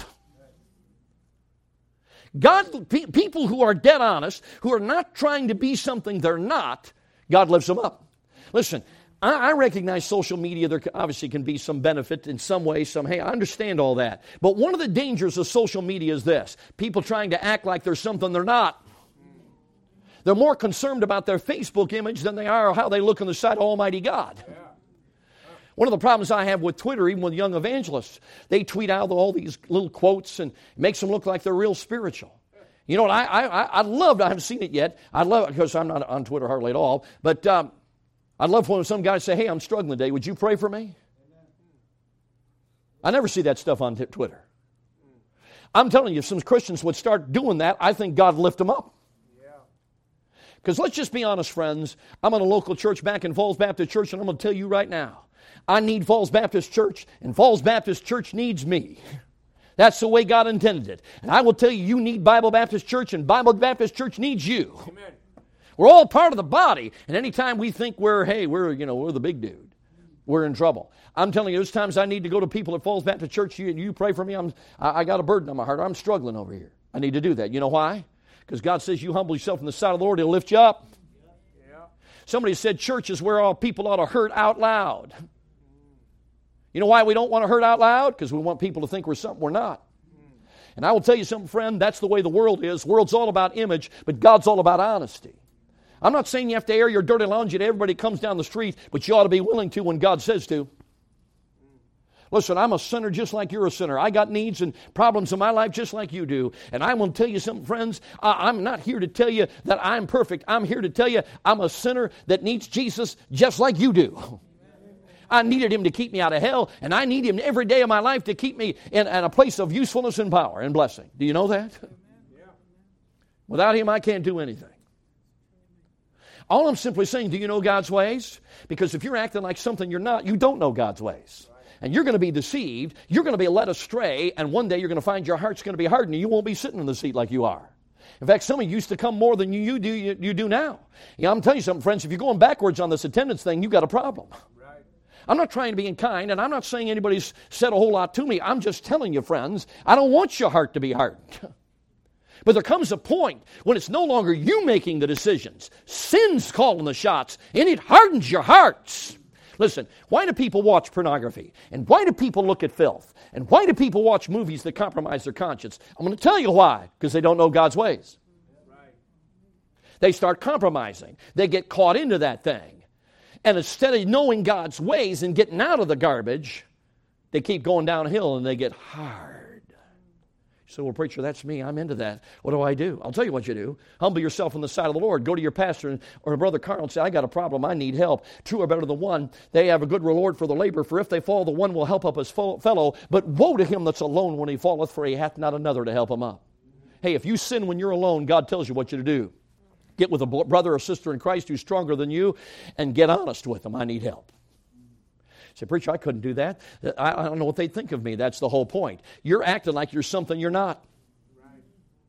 God, pe- people who are dead honest, who are not trying to be something they're not, God lifts them up. Listen, I, I recognize social media, there obviously can be some benefit in some way, some, hey, I understand all that. But one of the dangers of social media is this, people trying to act like they're something they're not. They're more concerned about their Facebook image than they are how they look on the sight of Almighty God. Yeah. One of the problems I have with Twitter, even with young evangelists, they tweet out all these little quotes and it makes them look like they're real spiritual. You know what, I I I love, I haven't seen it yet. I love it because I'm not on Twitter hardly at all, but um, I'd love when some guys say, hey, I'm struggling today. Would you pray for me? I never see that stuff on t- Twitter. I'm telling you, if some Christians would start doing that, I think God would lift them up. Because let's just be honest, friends. I'm in a local church back in Falls Baptist Church, and I'm going to tell you right now, I need Falls Baptist Church, and Falls Baptist Church needs me. That's the way God intended it. And I will tell you, you need Bible Baptist Church, and Bible Baptist Church needs you. Amen. We're all part of the body, and anytime we think we're, hey, we're, you know, we're the big dude, we're in trouble. I'm telling you, there's times I need to go to people at Falls Baptist Church, you, you pray for me, I'm, I, I got a burden on my heart, I'm struggling over here. I need to do that. You know why? Because God says you humble yourself in the sight of the Lord, He'll lift you up. Yeah. Somebody said church is where all people ought to hurt out loud. You know why we don't want to hurt out loud? Because we want people to think we're something we're not. And I will tell you something, friend, that's the way the world is. The world's all about image, but God's all about honesty. I'm not saying you have to air your dirty laundry to everybody that comes down the street, but you ought to be willing to when God says to. Listen, I'm a sinner just like you're a sinner. I got needs and problems in my life just like you do. And I will tell you something, friends. I'm not here to tell you that I'm perfect. I'm here to tell you I'm a sinner that needs Jesus just like you do. I needed Him to keep me out of hell, and I need Him every day of my life to keep me in, in a place of usefulness and power and blessing. Do you know that? Without Him, I can't do anything. All I'm simply saying, do you know God's ways? Because if you're acting like something you're not, you don't know God's ways. And you're going to be deceived, you're going to be led astray, and one day you're going to find your heart's going to be hardened, and you won't be sitting in the seat like you are. In fact, some of you used to come more than you, you do you, you do now. Yeah, I'm telling you something, friends, if you're going backwards on this attendance thing, you've got a problem. Right. I'm not trying to be unkind, and I'm not saying anybody's said a whole lot to me. I'm just telling you, friends, I don't want your heart to be hardened. But there comes a point when it's no longer you making the decisions. Sin's calling the shots, and it hardens your hearts. Listen, why do people watch pornography? And why do people look at filth? And why do people watch movies that compromise their conscience? I'm going to tell you why. Because they don't know God's ways. Right. They start compromising. They get caught into that thing. And instead of knowing God's ways and getting out of the garbage, they keep going downhill and they get hard. So, well, preacher, that's me. I'm into that. What do I do? I'll tell you what you do. Humble yourself on the side of the Lord. Go to your pastor or brother Carl and say, I got a problem. I need help. Two are better than one. They have a good reward for the labor. For if they fall, the one will help up his fellow. But woe to him that's alone when he falleth, for he hath not another to help him up. Hey, if you sin when you're alone, God tells you what you to do. Get with a brother or sister in Christ who's stronger than you and get honest with them. I need help. Say, preacher, I couldn't do that. I, I don't know what they'd think of me. That's the whole point. You're acting like you're something you're not. Right.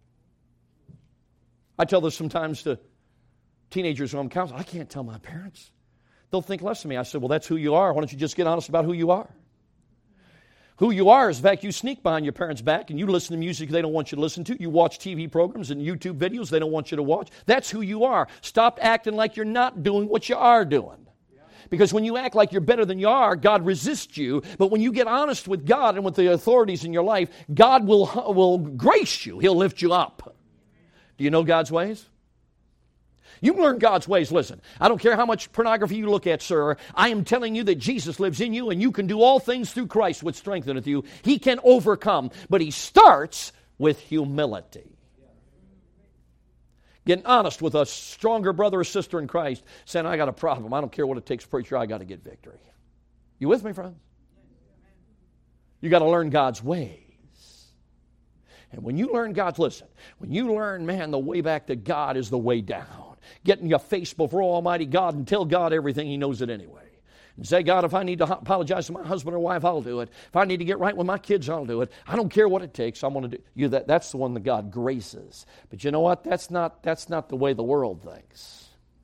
I tell this sometimes to teenagers when I'm counseling. I can't tell my parents. They'll think less of me. I said, well, that's who you are. Why don't you just get honest about who you are? Who you are is, in fact, you sneak behind your parents' back and you listen to music they don't want you to listen to. You watch T V programs and YouTube videos they don't want you to watch. That's who you are. Stop acting like you're not doing what you are doing. Because when you act like you're better than you are, God resists you. But when you get honest with God and with the authorities in your life, God will, will grace you. He'll lift you up. Do you know God's ways? You learn God's ways. Listen, I don't care how much pornography you look at, sir. I am telling you that Jesus lives in you and you can do all things through Christ which strengtheneth you. He can overcome. But He starts with humility. Getting honest with a stronger brother or sister in Christ, saying, I got a problem. I don't care what it takes, preacher. I got to get victory. You with me, friends? You got to learn God's ways. And when you learn God's, listen, when you learn, man, the way back to God is the way down. Get in your face before Almighty God and tell God everything. He knows it anyway. And say, God, if I need to apologize to my husband or wife, I'll do it. If I need to get right with my kids, I'll do it. I don't care what it takes. I'm going to do you that. That's the one that God graces. But you know what? That's not that's not the way the world thinks.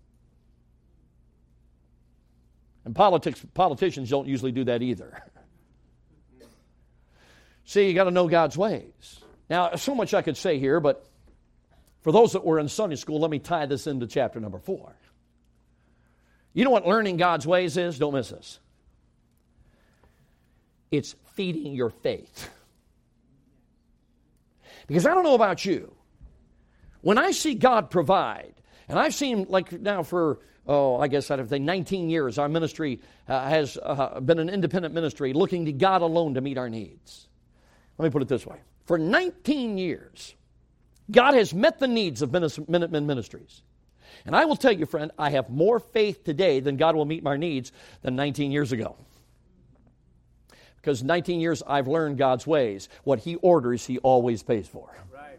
And politics politicians don't usually do that either. See, you got to know God's ways. Now, so much I could say here, but for those that were in Sunday school, let me tie this into chapter number four. You know what learning God's ways is? Don't miss this. It's feeding your faith. Because I don't know about you. When I see God provide, and I've seen, like now for, oh, I guess I'd have to say nineteen years, our ministry uh, has uh, been an independent ministry looking to God alone to meet our needs. Let me put it this way. For nineteen years, God has met the needs of Minutemen Ministries. And I will tell you, friend, I have more faith today than God will meet my needs than nineteen years ago. Because nineteen years I've learned God's ways. What He orders, He always pays for. Right.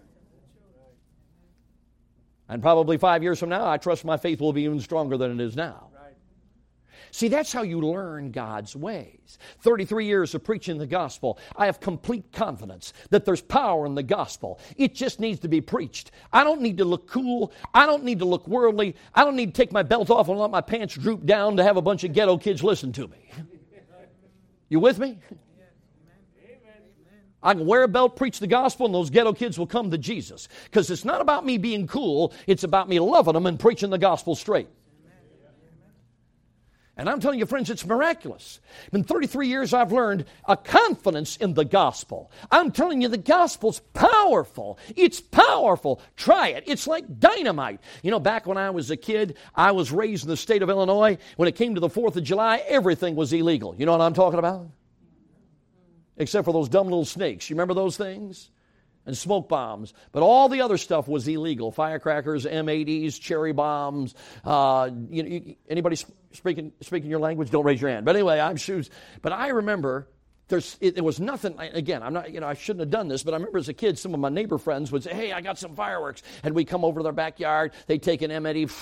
And probably five years from now, I trust my faith will be even stronger than it is now. Right. See, that's how you learn God's ways. thirty-three years of preaching the gospel. I have complete confidence that there's power in the gospel. It just needs to be preached. I don't need to look cool. I don't need to look worldly. I don't need to take my belt off and let my pants droop down to have a bunch of ghetto kids listen to me. You with me? I can wear a belt, preach the gospel, and those ghetto kids will come to Jesus. Because it's not about me being cool. It's about me loving them and preaching the gospel straight. And I'm telling you, friends, it's miraculous. In thirty-three years, I've learned a confidence in the gospel. I'm telling you, the gospel's powerful. It's powerful. Try it. It's like dynamite. You know, back when I was a kid, I was raised in the state of Illinois. When it came to the fourth of July, everything was illegal. You know what I'm talking about? Except for those dumb little snakes. You remember those things? And smoke bombs. But all the other stuff was illegal. Firecrackers, M eighties, cherry bombs. Uh, you, you, anybody speaking speaking your language? Don't raise your hand. But anyway, I'm shoes. But I remember there's it, it was nothing. Again, I'm not. You know, I shouldn't have done this. But I remember as a kid, some of my neighbor friends would say, "Hey, I got some fireworks," and we'd come over to their backyard. They'd take an M eighty,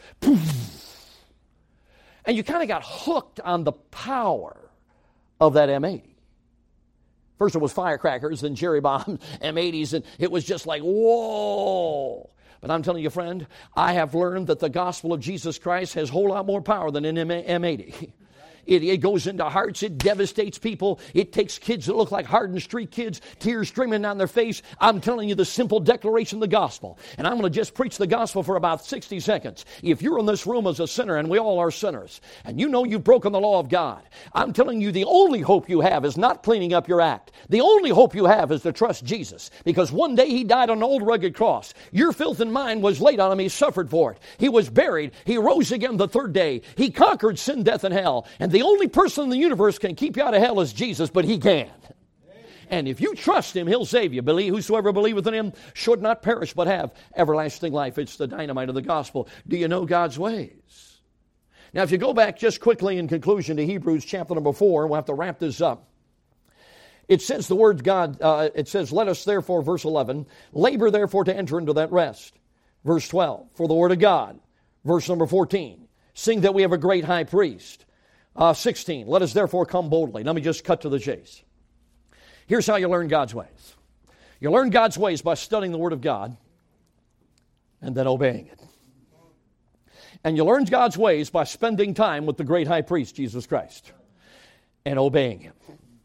and you kind of got hooked on the power of that M eighty. First it was firecrackers, then cherry bombs, M eighties, and it was just like, whoa. But I'm telling you, friend, I have learned that the gospel of Jesus Christ has a whole lot more power than an M eighty. It, it goes into hearts. It devastates people. It takes kids that look like hardened street kids, tears streaming down their face. I'm telling you the simple declaration of the gospel. And I'm going to just preach the gospel for about sixty seconds. If you're in this room as a sinner, and we all are sinners, and you know you've broken the law of God, I'm telling you the only hope you have is not cleaning up your act. The only hope you have is to trust Jesus. Because one day He died on an old rugged cross. Your filth and mine was laid on Him. He suffered for it. He was buried. He rose again the third day. He conquered sin, death, and hell. And the only person in the universe can keep you out of hell is Jesus, but He can. And if you trust Him, He'll save you. Believe, whosoever believeth in Him should not perish, but have everlasting life. It's the dynamite of the gospel. Do you know God's ways? Now, if you go back just quickly in conclusion to Hebrews chapter number four, we'll have to wrap this up. It says the word God, uh, it says, let us therefore, verse eleven, labor therefore to enter into that rest. Verse twelve, for the word of God. Verse number fourteen, seeing that we have a great high priest. Uh, sixteen, let us therefore come boldly. Let me just cut to the chase. Here's how you learn God's ways. You learn God's ways by studying the Word of God and then obeying it. And you learn God's ways by spending time with the great high priest, Jesus Christ, and obeying Him.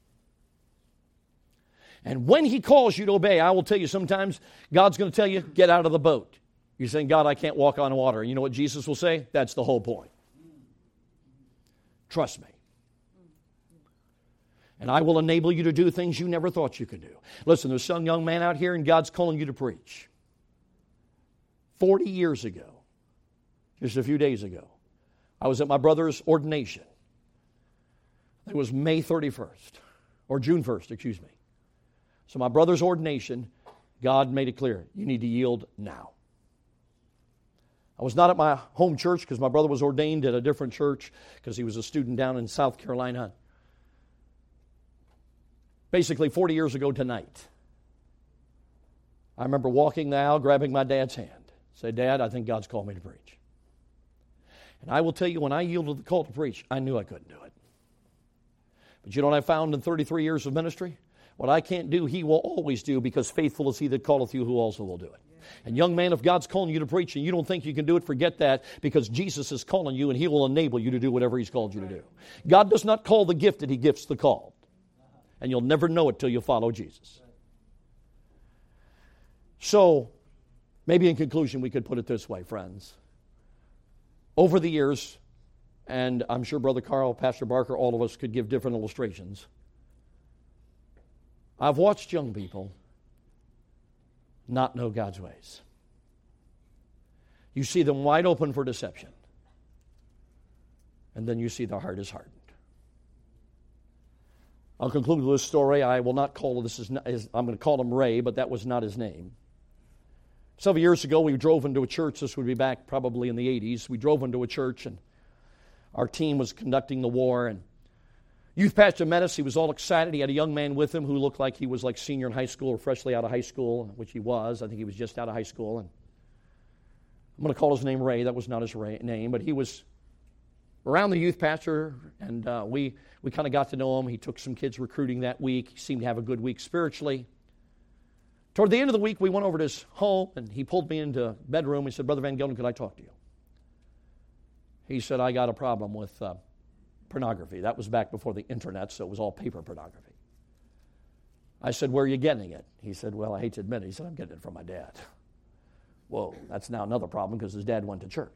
And when He calls you to obey, I will tell you sometimes God's going to tell you, get out of the boat. You're saying, God, I can't walk on water. You know what Jesus will say? That's the whole point. Trust me. And I will enable you to do things you never thought you could do. Listen, there's some young man out here and God's calling you to preach. Forty years ago, just a few days ago, I was at my brother's ordination. It was May thirty-first, or June first, excuse me. So my brother's ordination, God made it clear, you need to yield now. I was not at my home church because my brother was ordained at a different church because he was a student down in South Carolina. Basically, forty years ago tonight, I remember walking the aisle, grabbing my dad's hand. Say, Dad, I think God's called me to preach. And I will tell you, when I yielded the call to preach, I knew I couldn't do it. But you know what I found in thirty-three years of ministry? What I can't do, He will always do, because faithful is He that calleth you, who also will do it. And young man, if God's calling you to preach and you don't think you can do it, forget that, because Jesus is calling you and He will enable you to do whatever He's called you to do. God does not call the gifted, He gifts the called. And you'll never know it till you follow Jesus. So, maybe in conclusion we could put it this way, friends. Over the years, and I'm sure Brother Carl, Pastor Barker, all of us could give different illustrations, I've watched young people not know God's ways. You see them wide open for deception. And then you see their heart is hardened. I'll conclude with this story. I will not call this, his, I'm going to call him Ray, but that was not his name. Several years ago, we drove into a church. This would be back probably in the eighties. We drove into a church, and our team was conducting the war, and youth pastor met us. He was all excited. He had a young man with him who looked like he was like senior in high school or freshly out of high school, which he was. I think he was just out of high school. And I'm going to call his name Ray. That was not his Ray, name, but he was around the youth pastor, and uh, we, we kind of got to know him. He took some kids recruiting that week. He seemed to have a good week spiritually. Toward the end of the week, we went over to his home, and he pulled me into a bedroom. He said, Brother Van Gelder, could I talk to you? He said, I got a problem with uh, pornography. That was back before the internet, so it was all paper pornography. I said, where are you getting it? He said, well, I hate to admit it. He said, I'm getting it from my dad. Whoa, that's now another problem because his dad went to church.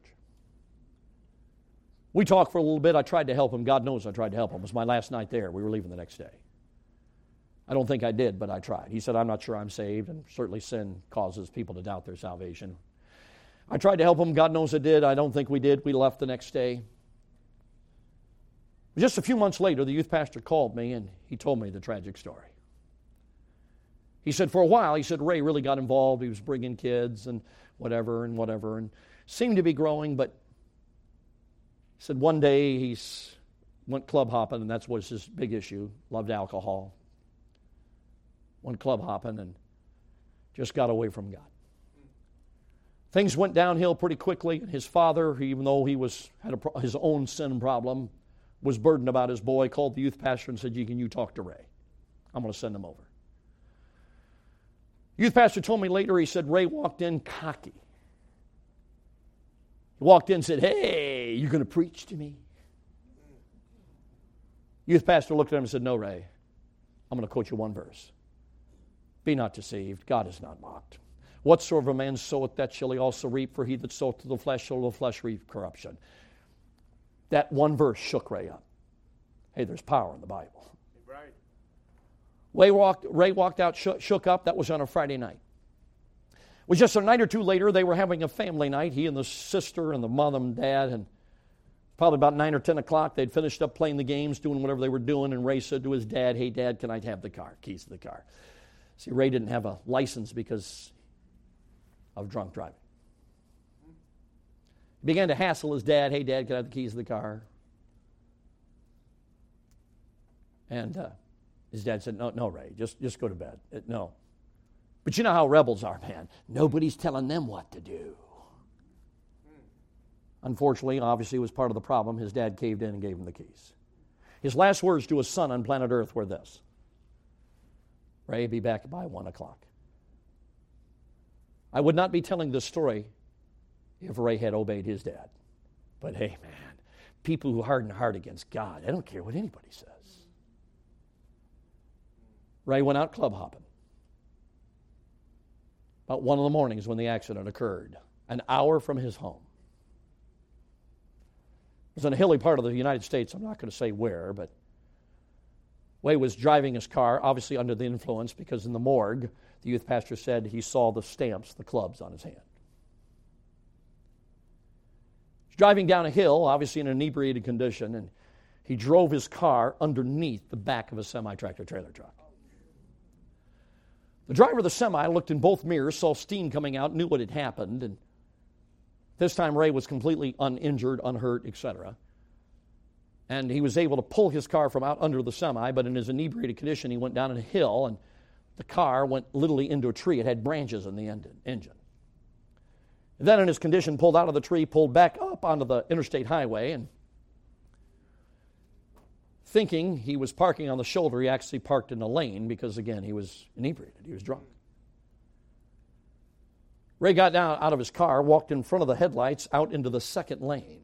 We talked for a little bit. I tried to help him. God knows I tried to help him. It was my last night there. We were leaving the next day. I don't think I did, but I tried. He said, I'm not sure I'm saved, and certainly sin causes people to doubt their salvation. I tried to help him. God knows I did. I don't think we did. We left the next day. Just a few months later, the youth pastor called me, and he told me the tragic story. He said, for a while, he said, Ray really got involved. He was bringing kids and whatever and whatever, and seemed to be growing, but he said one day he went club hopping, and that was his big issue, loved alcohol. Went club hopping and just got away from God. Things went downhill pretty quickly. His father, even though he was had a, his own sin problem, was burdened about his boy, called the youth pastor and said, can you talk to Ray? I'm going to send him over. Youth pastor told me later, he said, Ray walked in cocky. He walked in and said, hey, you going to preach to me? Youth pastor looked at him and said, no, Ray, I'm going to quote you one verse. Be not deceived, God is not mocked. Whatsoever a man soweth, that shall he also reap, for he that soweth to the flesh shall the flesh reap corruption. That one verse shook Ray up. Hey, there's power in the Bible. Right. Ray walked, Ray walked out, shook, shook up. That was on a Friday night. It was just a night or two later, they were having a family night, he and the sister and the mom and dad, and probably about nine or ten o'clock, they'd finished up playing the games, doing whatever they were doing, and Ray said to his dad, hey, Dad, can I have the car, keys to the car? See, Ray didn't have a license because of drunk driving. He began to hassle his dad. Hey, Dad, can I have the keys to the car? And uh, his dad said, no, no, Ray, just, just go to bed. Uh, no. But you know how rebels are, man. Nobody's telling them what to do. Unfortunately, obviously, it was part of the problem. His dad caved in and gave him the keys. His last words to his son on planet Earth were this: Ray, be back by one o'clock. I would not be telling this story if Ray had obeyed his dad. But hey, man, people who harden heart against God, I don't care what anybody says. Ray went out club hopping. About one in the morning is when the accident occurred, an hour from his home. It was in a hilly part of the United States. I'm not going to say where, but Ray was driving his car, obviously under the influence, because in the morgue, the youth pastor said he saw the stamps, the clubs on his hand. He was driving down a hill, obviously in an inebriated condition, and he drove his car underneath the back of a semi-tractor trailer truck. The driver of the semi looked in both mirrors, saw steam coming out, knew what had happened, and this time Ray was completely uninjured, unhurt, et cetera. And he was able to pull his car from out under the semi, but in his inebriated condition, he went down a hill, and the car went literally into a tree. It had branches in the engine. And then in his condition, pulled out of the tree, pulled back up onto the interstate highway, and thinking he was parking on the shoulder, he actually parked in the lane because, again, he was inebriated. He was drunk. Ray got down out of his car, walked in front of the headlights out into the second lane.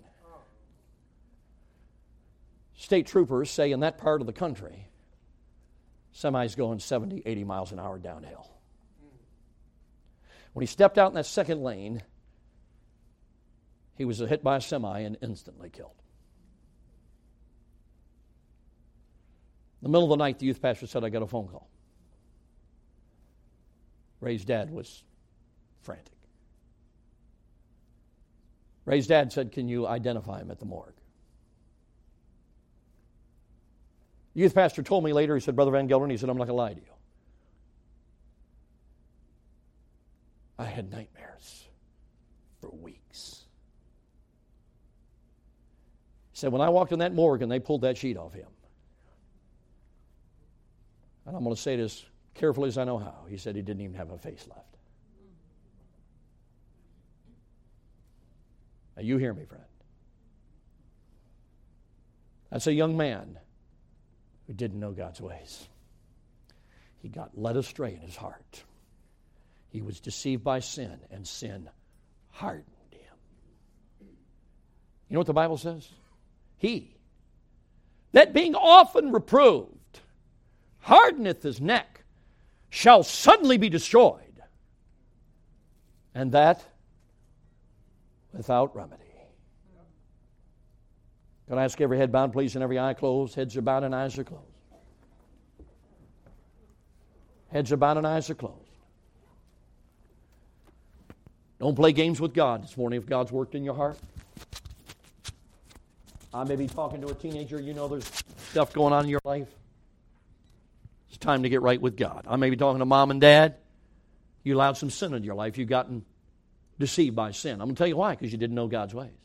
State troopers say in that part of the country, semis going seventy, eighty miles an hour downhill. When he stepped out in that second lane, he was hit by a semi and instantly killed. In the middle of the night, the youth pastor said, I got a phone call. Ray's dad was frantic. Ray's dad said, can you identify him at the morgue? The youth pastor told me later, he said, Brother Van Gelder, he said, I'm not going to lie to you. I had nightmares for weeks. He said, when I walked in that morgue and they pulled that sheet off him, and I'm going to say this carefully as I know how, he said he didn't even have a face left. Now you hear me, friend. That's a young man who didn't know God's ways. He got led astray in his heart. He was deceived by sin, and sin hardened him. You know what the Bible says? He, that being often reproved, hardeneth his neck, shall suddenly be destroyed, and that without remedy. Can I ask every head bowed, please, and every eye closed? Heads are bowed and eyes are closed. Heads are bowed and eyes are closed. Don't play games with God this morning if God's worked in your heart. I may be talking to a teenager, you know there's stuff going on in your life. It's time to get right with God. I may be talking to mom and dad. You allowed some sin in your life. You've gotten deceived by sin. I'm going to tell you why, because you didn't know God's ways.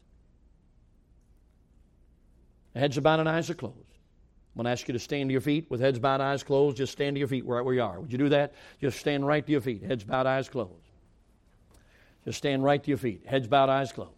Heads are bowed and eyes are closed. I'm going to ask you to stand to your feet with heads bowed, eyes closed. Just stand to your feet right where you are. Would you do that? Just stand right to your feet. Heads bowed, eyes closed. Just stand right to your feet. Heads bowed, eyes closed.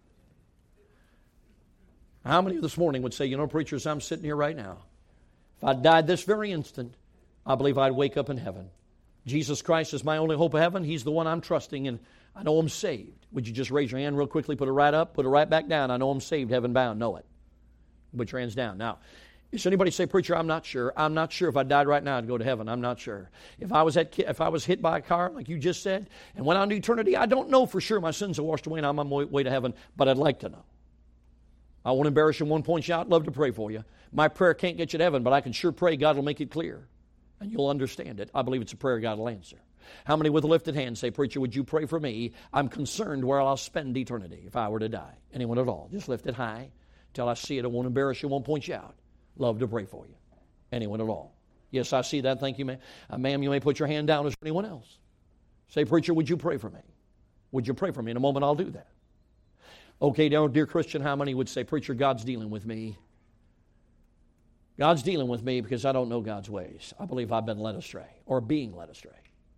How many of this morning would say, you know, preachers, I'm sitting here right now. If I died this very instant, I believe I'd wake up in heaven. Jesus Christ is my only hope of heaven. He's the one I'm trusting, and I know I'm saved. Would you just raise your hand real quickly, put it right up, put it right back down. I know I'm saved, heaven bound. Know it. Put your hands down. Now, does anybody say, preacher, I'm not sure. I'm not sure if I died right now I'd go to heaven. I'm not sure. If I was at, if I was hit by a car, like you just said, and went on to eternity, I don't know for sure my sins are washed away and I'm on my way to heaven, but I'd like to know. I won't embarrass you one point out. Love to pray for you. My prayer can't get you to heaven, but I can sure pray God will make it clear, and you'll understand it. I believe it's a prayer God will answer. How many with a lifted hand say, preacher, would you pray for me? I'm concerned where I'll spend eternity if I were to die. Anyone at all? Just lift it high. Till I see it, I won't embarrass you, won't point you out. Love to pray for you. Anyone at all? Yes, I see that. Thank you, ma'am. Uh, ma'am, you may put your hand down. Is there anyone else? Say, preacher, would you pray for me? Would you pray for me? In a moment, I'll do that. Okay, now, dear Christian, how many would say, preacher, God's dealing with me? God's dealing with me because I don't know God's ways. I believe I've been led astray or being led astray.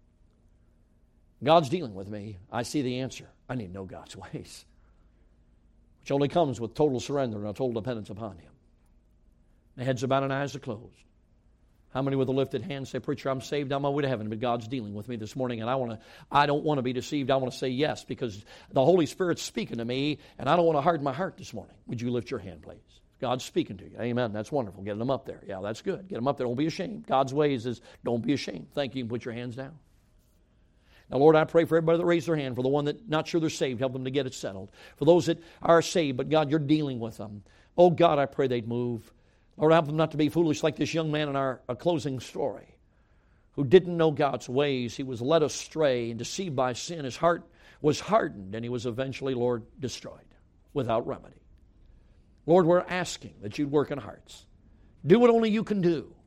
God's dealing with me. I see the answer. I need to know God's ways, which only comes with total surrender and a total dependence upon Him. The heads are bowed and eyes are closed. How many with a lifted hand say, preacher, I'm saved, I'm on my way to heaven, but God's dealing with me this morning, and I want to. I don't want to be deceived. I want to say yes, because the Holy Spirit's speaking to me, and I don't want to harden my heart this morning. Would you lift your hand, please? God's speaking to you. Amen. That's wonderful. Get them up there. Yeah, that's good. Get them up there. Don't be ashamed. God's ways is don't be ashamed. Thank you. You can put your hands down. Now, Lord, I pray for everybody that raised their hand, for the one that not sure they're saved, help them to get it settled. For those that are saved, but God, you're dealing with them. Oh, God, I pray they'd move. Lord, help them not to be foolish like this young man in our, our closing story who didn't know God's ways. He was led astray and deceived by sin. His heart was hardened, and he was eventually, Lord, destroyed without remedy. Lord, we're asking that you'd work in hearts. Do what only you can do.